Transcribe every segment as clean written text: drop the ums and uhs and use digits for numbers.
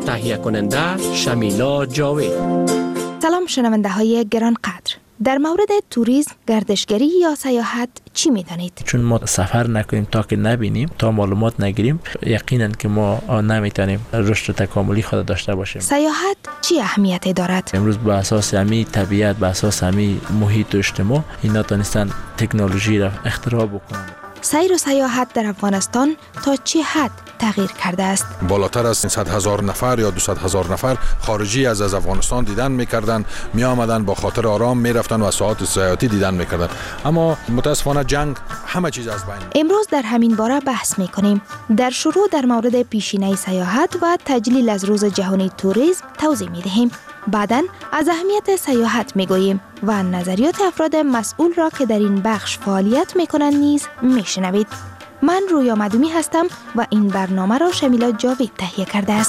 تهیه کننده شمیلا جاوید. سلام شنونده های گرانقدر. در مورد توریسم، گردشگری یا سیاحت چی می‌دانید؟ چون ما سفر نکنیم تا که نبینیم، تا معلومات نگیریم، یقینا که ما نمیتونیم رشد تکاملی خود داشته باشیم. سیاحت چی اهمیتی دارد؟ امروز به اساس همین طبیعت، به اساس همین محیط و اجتماع، اینا تونستن تکنولوژی را اختراع بکنن. سیر و سیاحت در افغانستان تا چه حد تغییر کرده است؟ بالاتر از 100,000 نفر یا 200,000 نفر خارجی از افغانستان دیدن میکردن، می آمدن با خاطر آرام میرفتن و ساعات سیاحتی دیدن میکردن. اما متاسفانه جنگ همه چیز از بین. امروز در همین باره بحث میکنیم. در شروع در مورد پیشینه سیاحت و تجلیل از روز جهانی توریسم توضیح میدهیم. بعداً از اهمیت سیاحت میگوییم و نظریات افراد مسئول را که در این بخش فعالیت میکنند نیز میشنوید. من رویا مدومی هستم و این برنامه را شمیلا جاوید تهیه کرده است.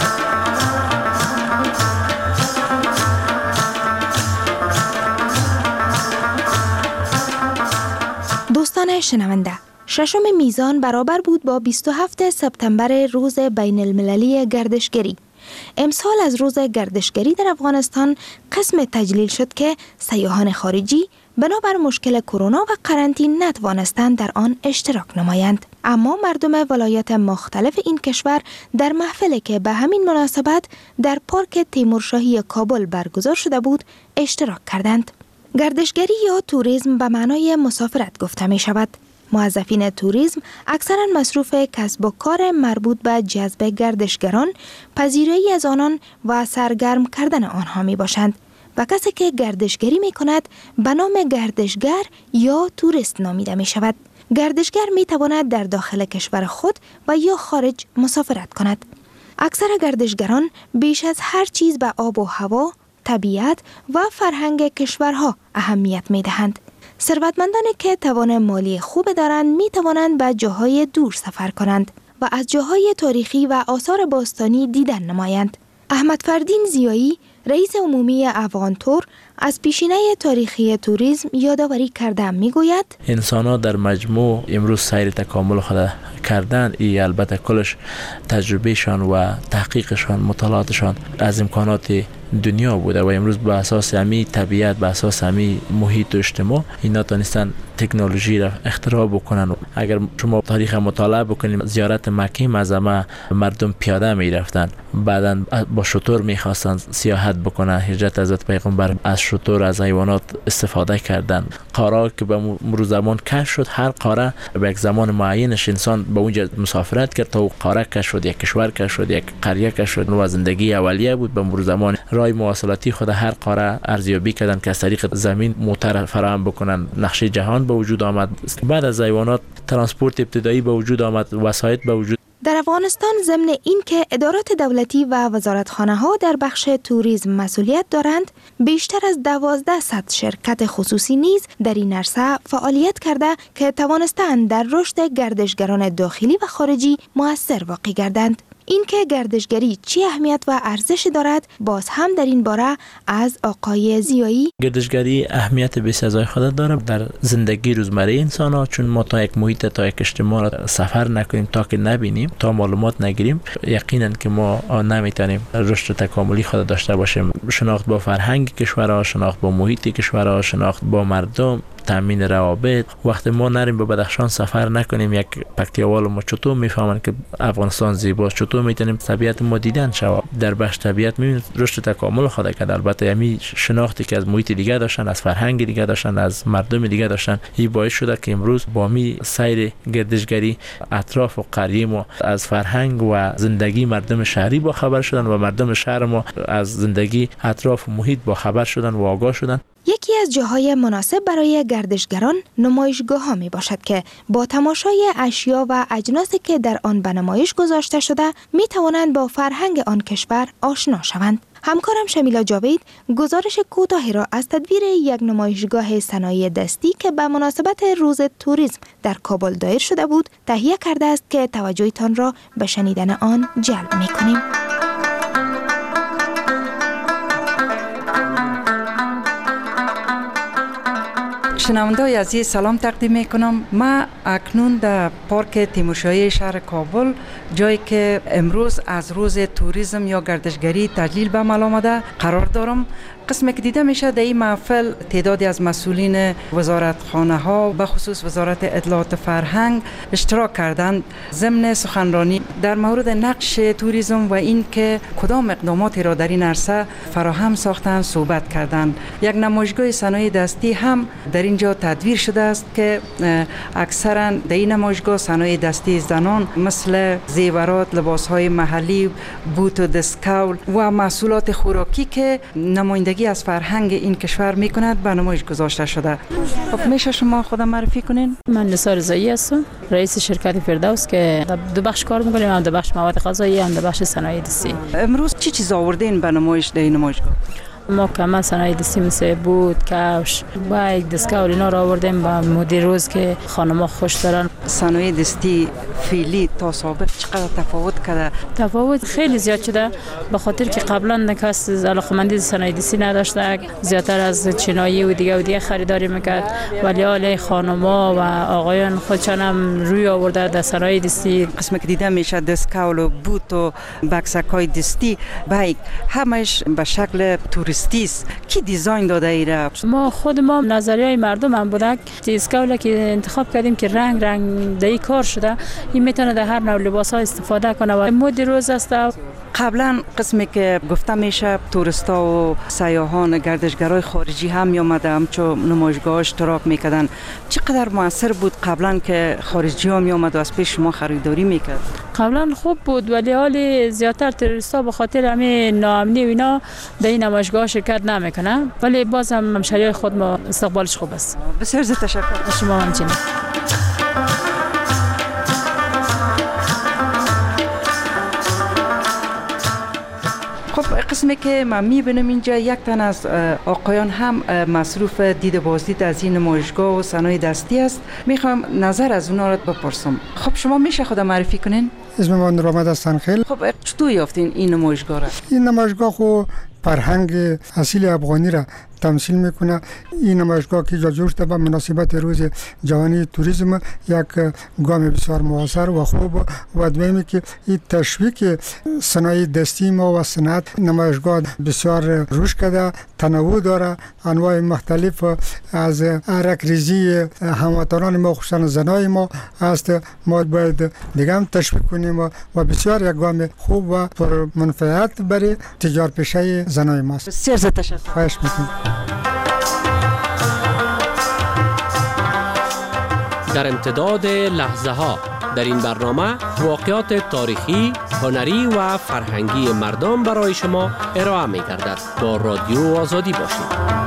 دوستان شنونده، 6 میزان برابر بود با 27 سپتامبر روز بین المللی گردشگری. امسال از روز گردشگری در افغانستان قسم تجلیل شد که سیاحان خارجی بنابر مشکل کرونا و قرنطینه نتوانستند در آن اشتراک نمایند. اما مردم ولایات مختلف این کشور در محفلی که به همین مناسبت در پارک تیمورشاهی کابل برگزار شده بود اشتراک کردند. گردشگری یا توریسم به معنای مسافرت گفته می شود. موظفین توریسم اکثرا مصروف کسب و کار مربوط به جذب گردشگران، پذیرایی از آنان و سرگرم کردن آنها می باشند و کسی که گردشگری می کند به نام گردشگر یا توریست نامیده می شود. گردشگر می تواند در داخل کشور خود و یا خارج مسافرت کند. اکثر گردشگران بیش از هر چیز به آب و هوا، طبیعت و فرهنگ کشورها اهمیت می دهند. ثروتمندانی که توان مالی خوب دارند می توانند به جاهای دور سفر کنند و از جاهای تاریخی و آثار باستانی دیدن نمایند. احمد فردین زیایی، رئیس عمومی افغان تور، از پیشینه تاریخی توریسم یادآوری کرده میگوید انسان‌ها در مجموع امروز سیر تکامل خود کردن. ای البته کلش تجربهشان و تحقیقشان، مطالعاتشان از امکانات دنیا بوده و امروز به اساس همین طبیعت، به اساس همین محیط و اجتماع، اینا تونستن تکنولوژی را اختراع بکنن. اگر شما تاریخ مطالعه بکنید، زیارت مکه معظمه مردم پیاده میرفتن، بعداً با شتر میخواستن سیاحت بکنن. هجرت حضرت پیغمبر از شتر، از حیوانات استفاده کردن. قاره که به مرور زمان کشف شد، هر قاره به یک زمان معینش انسان به اونجا مسافرت کرد تا قاره کشف شد، یک کشور کشف شد، یک قریه کشف شد. و زندگی اولیه بود. به مرور زمان راه مواصلاتی خود هر قاره ارزیابی کردن که از طریق زمین موتر فراهم بکنن. نقشه جهان به وجود آمد. بعد از حیوانات ترانسپورت ابتدایی به وجود آمد، وسایط به وجود. در افغانستان ضمن این که ادارات دولتی و وزارتخانه‌ها در بخش توریسم مسئولیت دارند، بیشتر از 1200 شرکت خصوصی نیز در این عرصه فعالیت کرده که توانستند در رشد گردشگران داخلی و خارجی مؤثر واقع گردند. این که گردشگری چی اهمیت و ارزش دارد، باز هم در این باره از آقای زیایی. گردشگری اهمیت بسزای خود داره در زندگی روزمره انسان ها، چون ما تا یک محیط، تا یک اجتماع را سفر نکنیم تا که نبینیم، تا معلومات نگیریم، یقینا که ما نمیتونیم رشد تکاملی خود داشته باشیم. شناخت با فرهنگ کشورها، شناخت با محیط کشورها، شناخت با مردم، تامین روابط. وقتی ما نریم به بدخشان سفر نکنیم، یک پکتیاوال ما چطور میفهمن که افغانستان زیباست؟ چطور میتونیم طبیعت ما دیدن شود؟ در بخش طبیعت میبینید رشد تکامل خود کرد. البته همین شناختی که از محیط دیگه داشتن، از فرهنگ دیگه داشتن، از مردم دیگه داشتن، این باعث شده که امروز با می سیر گردشگری اطراف و قریه ما از فرهنگ و زندگی مردم شهری با خبر شدن و مردم شهر ما از زندگی اطراف و محیط با خبر شدن و آگاه شدن. یکی از جاهای مناسب برای گردشگران نمایشگاه‌ها می باشد که با تماشای اشیا و اجناسی که در آن به نمایش گذاشته شده می توانند با فرهنگ آن کشور آشنا شوند. همکارم شمیلا جاوید گزارش کوتاهی را از تدبیر یک نمایشگاه صنایع دستی که به مناسبت روز توریسم در کابل دایر شده بود تهیه کرده است که توجهتان را به شنیدن آن جلب می کنیم. شنونده‌های عزیز سلام تقدیم میکنم. ما اکنون در پارک تیمورشاهی شهر کابل، جایی که امروز از روز توریسم یا گردشگری تجلیل به عمل آمده قرار دارم. قسمی که دیده میشه در این محفل تعدادی از مسئولین وزارتخانه ها به خصوص وزارت اطلاعات و فرهنگ اشتراک کردند ضمن سخنرانی در مورد نقش توریسم و این که کدام اقداماتی را در این عرصه فراهم ساختند صحبت کردند. یک نمایشگاه صنایع دستی هم در اینجا تدویر شده است که اکثرا در این نمایشگاه صنایع دستی زنان مثل زیورات، لباسهای محلی، بوت و دستکول و محصولات خوراکی که نمایندگی از فرهنگ این کشور میکند به نمایش گذاشته شده. خب میشه شما خودم معرفی کنین؟ من نثار رضایی هستم، رئیس شرکت فردوس که دو بخش کار میکنیم، هم در بخش مواد غذایی هم در بخش صنایع دستی. امروز چی چیز آوردین به نمایش در این نمایشگاه؟ ما کامل صنایع دستی مثل بود، کفش و یک دستکول اینا را آوردیم با مدیر روز که خانم‌ها خوش دارن. صنایع دستی فعلی تا سابق چقدر تفاوت کرده؟ تفاوت خیلی زیاد شده، به خاطر که قبلا کس علاقه‌مندی صنایع دستی نداشته، زیادتر از چینایی و دیگه خریداری میکرد، ولی حال خانم‌ها و آقایان خودشان هم روی آورده در صنایع دستی. قسمی که دیده میشه دستکول و بوت و بکسک‌های دستی بایک همش به شکل توریستی است. کی دیزاین داده ایره؟ ما خود ما نظریه مردم هم بوده که دستکول که انتخاب کردیم که رنگ دایی کار شده، این میتونه در هر نوع لباس ها استفاده کنه و مد روز است. قبلا قسمی که گفته میشه توریستا و سیاحان گردشگرای خارجی هم می آمده همچون نمایشگاه اشتراک میکردن، چقدر موثر بود قبلا که خارجی ها می آمد و از پیش شما خریداری میکرد؟ قبلا خوب بود، ولی حال زیادتر توریستا به خاطر همین ناامنی و اینا در این نمایشگاه شرکت نمیکنه، ولی باز هم همشهری خود ما استقبالش خوب است. بسیار زیاد تشکر. شما همچنین. خب قسمی که من میبینم اینجا یک تن از آقایان هم مصروف دید بازدید از این نمایشگاه و صنایع دستی است. میخوام نظر از اونا رو بپرسم. خب شما میشه خود معرفی کنین؟ اسم من رامد هستن خیل. خب چطور یافتین این نمایشگاه را؟ این نمایشگاه خو فرهنگ اصیل افغانی را تمثیل میکنه. این نمایشگاه که جا شده به مناسبت روز جهانی توریسم یک گام بسیار موثر و خوب و دومی که این تشویق صنایع دستی ما و صنعت نمایشگاه بسیار رشد کرده، تنوع داره، انواع مختلف از عرقریزی هموطنان ما خصوصا زنای ما است. ما باید دیگه هم تشویق کنیم و بسیار یک گام خوب و پر منفعت برای تجارت پیشه زنای ما است. بسیار تشکر. خواهش میکنم. در امتداد لحظه ها در این برنامه واقعات تاریخی، هنری و فرهنگی مردم برای شما ارائه می گردد. با رادیو آزادی باشید.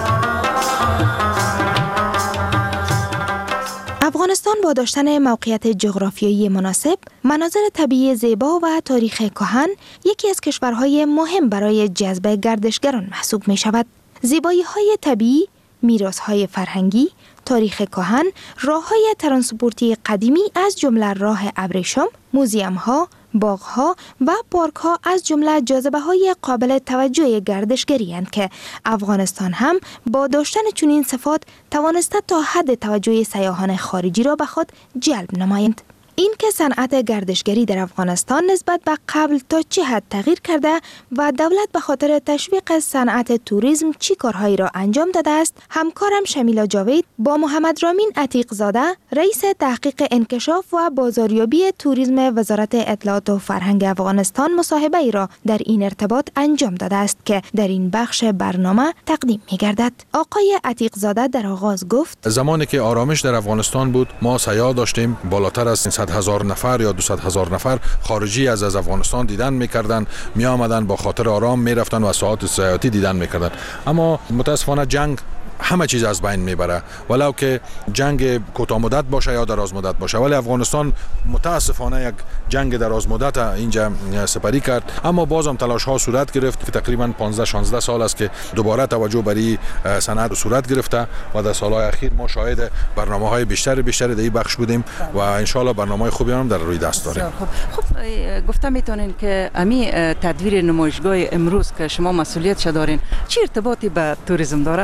افغانستان با داشتن موقعیت جغرافیایی مناسب، مناظر طبیعی زیبا و تاریخ کهن، یکی از کشورهای مهم برای جذب گردشگران محسوب می شود. زیبایی‌های طبیعی، میراث‌های فرهنگی، تاریخ کهن، راه‌های ترانسپورتی قدیمی از جمله راه ابریشم، موزیم‌ها، باغ‌ها و پارک‌ها از جمله جاذبه‌های قابل توجه گردشگری اند که افغانستان هم با داشتن چنین صفات توانسته تا حد توجه سیاحان خارجی را به خود جلب نمایند. این که صنعت گردشگری در افغانستان نسبت به قبل تا چه حد تغییر کرده و دولت به خاطر تشویق صنعت توریسم چی کارهایی را انجام داده است، همکارم شمیلا جاوید با محمد رامین عتیق زاده، رئیس تحقیق انکشاف و بازاریابی توریسم وزارت اطلاعات و فرهنگ افغانستان مصاحبه ای را در این ارتباط انجام داده است که در این بخش برنامه تقدیم می‌گردد. آقای عتیق زاده در آغاز گفت: زمانی که آرامش در افغانستان بود، ما سیاح داشتیم بالاتر از 100,000 نفر یا 200,000 نفر خارجی از افغانستان دیدن میکردن، می آمدن با خاطر آرام میرفتن و ساعات سیاحتی دیدن میکردن. اما متاسفانه جنگ همه چیز از بین میبره، ولو که جنگ کوتاه مدت باشه یا دراز مدت باشه. ولی افغانستان متاسفانه یک جنگ دراز مدت اینجا سپری کرد، اما بازم تلاش ها صورت گرفت که تقریبا 15-16 سال است که دوباره توجه بری صنعت صورت گرفته و در سالهای اخیر ما شاهد برنامه‌های بیشتر در این بخش بودیم و ان شاء الله برنامه‌های خوبی هم در روی دست داریم. خب گفتم میتونین که امی تدویر نمایشگاه امروز که شما مسئولیتش دارین چه ارتباطی به توریسم داره؟ 27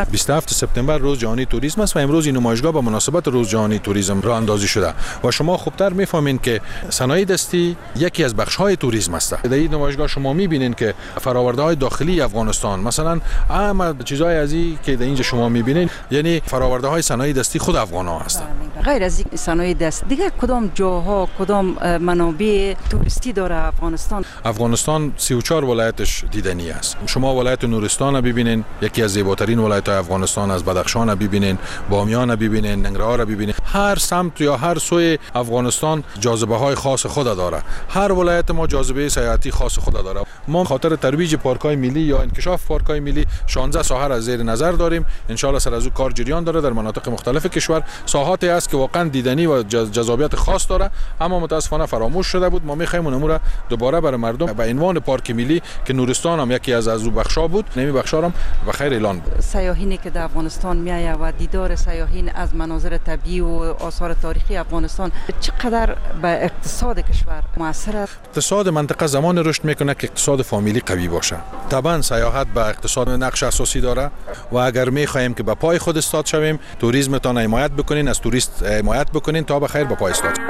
27 سپتامبر روز جهانی توریسم است و امروز این نمایشگاه به مناسبت روز جهانی توریسم راه اندازی شده و شما خوبتر میفهمین که صنایع دستی یکی از بخش‌های توریسم است. در این نمایشگاه شما می‌بینین که فرآورده‌های داخلی افغانستان، مثلا اهم چیزهای از این که در اینجا شما می‌بینین یعنی فرآورده‌های صنایع دستی خود افغان‌ها هستند. غیر از این صنایع دست دیگه کدام جاها کدام منابع توریستی داره افغانستان؟ افغانستان 34 ولایتش دیدنی است. شما ولایت نورستان رو ببینین، یکی از زیباترین ولایت‌های افغانستان است. بدخشان رو ببینین، بامیان رو ببینین، ننگرهار رو ببینین. هر سمت یا هر سوی افغانستان جاذبه‌های خاص خود داره. هر ولایت ما جاذبه سیاحتی خاص خود داره. ما خاطر ترویج پارک‌های ملی یا انکشاف پارک‌های ملی 16 ساحه را زیر نظر داریم. ان شاء الله سر از او کار جریان داره در مناطق مختلف کشور. ساحاتی است که واقعا دیدنی و جذابیت خاص داره، اما متاسفانه فراموش شده بود. ما می‌خوایم اونمو را دوباره برای مردم به عنوان پارک ملی که نورستان هم یکی از او بخشا بود، نمی بخشا هم به خیر اعلان بود. سیاحینی که در افغانستان میآید و دیدار سیاحین از مناظر طبیعی و آثار تاریخی افغانستان چقدر به اقتصاد کشور مؤثر است؟ اقتصاد منطقه زمان رشد میکنه که اقتصاد فامیلی قوی باشه. طبعا سیاحت به اقتصاد نقش اساسی داره و اگر می‌خوایم که به پای خود استاد شویم، توریسمتان حمایت بکنین، از توریست حمایت بکنین تا به خیر به پای استاد.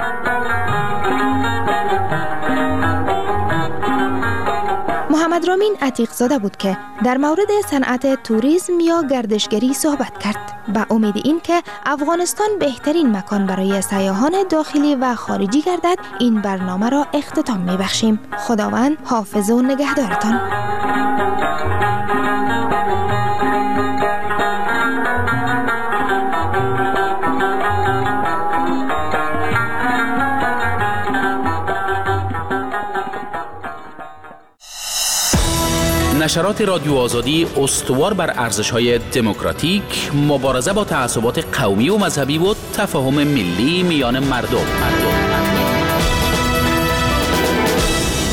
محمد رامین عتیق زاده بود که در مورد صنعت توریسم یا گردشگری صحبت کرد با امید این که افغانستان بهترین مکان برای سیاحان داخلی و خارجی گردد. این برنامه را اختتام می‌بخشیم. خداوند حافظ و نگهدارتان. نشرات رادیو آزادی استوار بر ارزش‌های دموکراتیک، مبارزه با تعصبات قومی و مذهبی و تفاهم ملی میان مردم.